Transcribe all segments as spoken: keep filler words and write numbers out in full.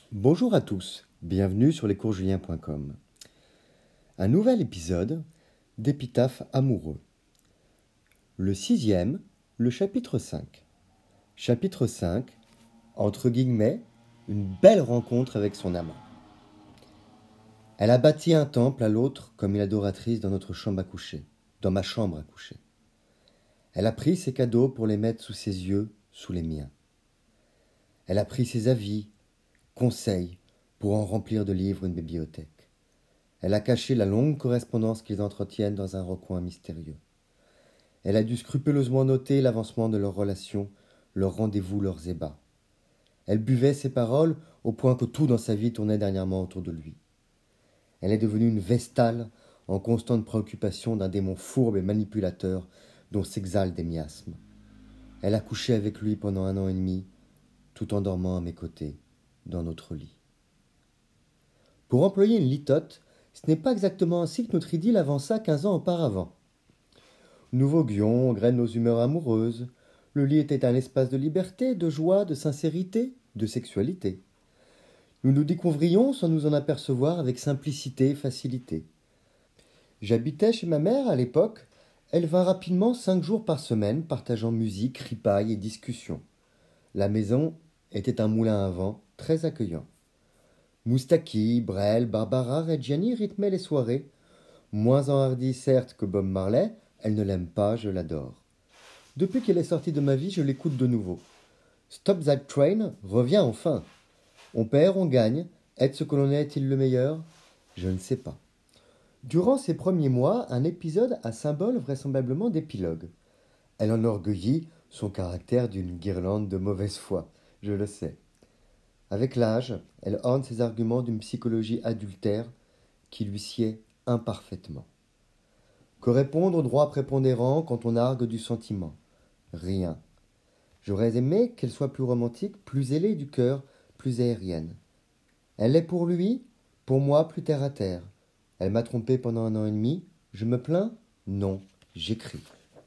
Bonjour à tous, bienvenue sur lescoursjulien point com. Un nouvel épisode d'Épitaphe amoureux. Le sixième, le chapitre cinq. Chapitre cinq, entre guillemets, une belle rencontre avec son amant. Elle a bâti un temple à l'autre comme une adoratrice dans notre chambre à coucher, dans ma chambre à coucher. Elle a pris ses cadeaux pour les mettre sous ses yeux, sous les miens. Elle a pris ses avis, conseils, pour en remplir de livres une bibliothèque. Elle a caché la longue correspondance qu'ils entretiennent dans un recoin mystérieux. Elle a dû scrupuleusement noter l'avancement de leur relation, leurs rendez-vous, leurs ébats. Elle buvait ses paroles au point que tout dans sa vie tournait dernièrement autour de lui. Elle est devenue une vestale en constante préoccupation d'un démon fourbe et manipulateur dont s'exhalent des miasmes. Elle a couché avec lui pendant un an et demi, tout en dormant à mes côtés, dans notre lit. Pour employer une litote, ce n'est pas exactement ainsi que notre idylle avança quinze ans auparavant. Nous voguions au gré de nos humeurs amoureuses. Le lit était un espace de liberté, de joie, de sincérité, de sexualité. Nous nous découvrions sans nous en apercevoir avec simplicité et facilité. J'habitais chez ma mère à l'époque. Elle vint rapidement cinq jours par semaine, partageant musique, ripailles et discussions. La maison était un moulin à vent très accueillant. Moustaki, Brel, Barbara, Reggiani rythmaient les soirées. Moins enhardie certes que Bob Marley, elle ne l'aime pas, je l'adore. Depuis qu'elle est sortie de ma vie, je l'écoute de nouveau. Stop That Train revient enfin. On perd, on gagne. Être ce que l'on est est-il le meilleur ? Je ne sais pas. Durant ces premiers mois, un épisode a symbole vraisemblablement d'épilogue. Elle enorgueillit son caractère d'une guirlande de mauvaise foi, je le sais. Avec l'âge, elle orne ses arguments d'une psychologie adultère qui lui sied imparfaitement. Que répondre au droit prépondérant quand on argue du sentiment ? Rien. J'aurais aimé qu'elle soit plus romantique, plus ailée du cœur, plus aérienne. Elle est pour lui, pour moi plus terre à terre. Elle m'a trompé pendant un an et demi. Je me plains ? Non, j'écris.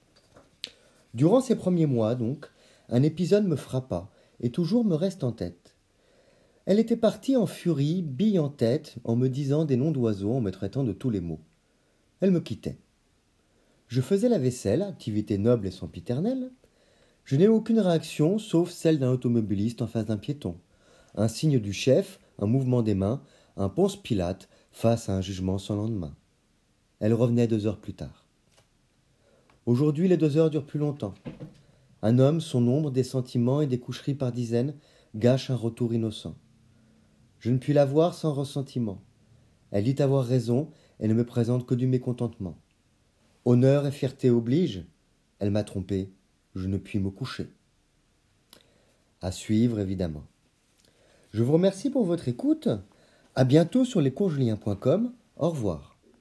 Durant ces premiers mois, donc, un épisode me frappa et toujours me reste en tête. Elle était partie en furie, bille en tête, en me disant des noms d'oiseaux, en me traitant de tous les mots. Elle me quittait. Je faisais la vaisselle, activité noble et sempiternelle. Je n'ai aucune réaction, sauf celle d'un automobiliste en face d'un piéton. Un signe du chef, un mouvement des mains, un Ponce Pilate face à un jugement sans lendemain. Elle revenait deux heures plus tard. Aujourd'hui, les deux heures durent plus longtemps. Un homme, son ombre, des sentiments et des coucheries par dizaines, gâche un retour innocent. Je ne puis la voir sans ressentiment. Elle dit avoir raison et ne me présente que du mécontentement. Honneur et fierté obligent. Elle m'a trompé, je ne puis me coucher. À suivre, évidemment. Je vous remercie pour votre écoute. À bientôt sur lescoursjulien point com. Au revoir.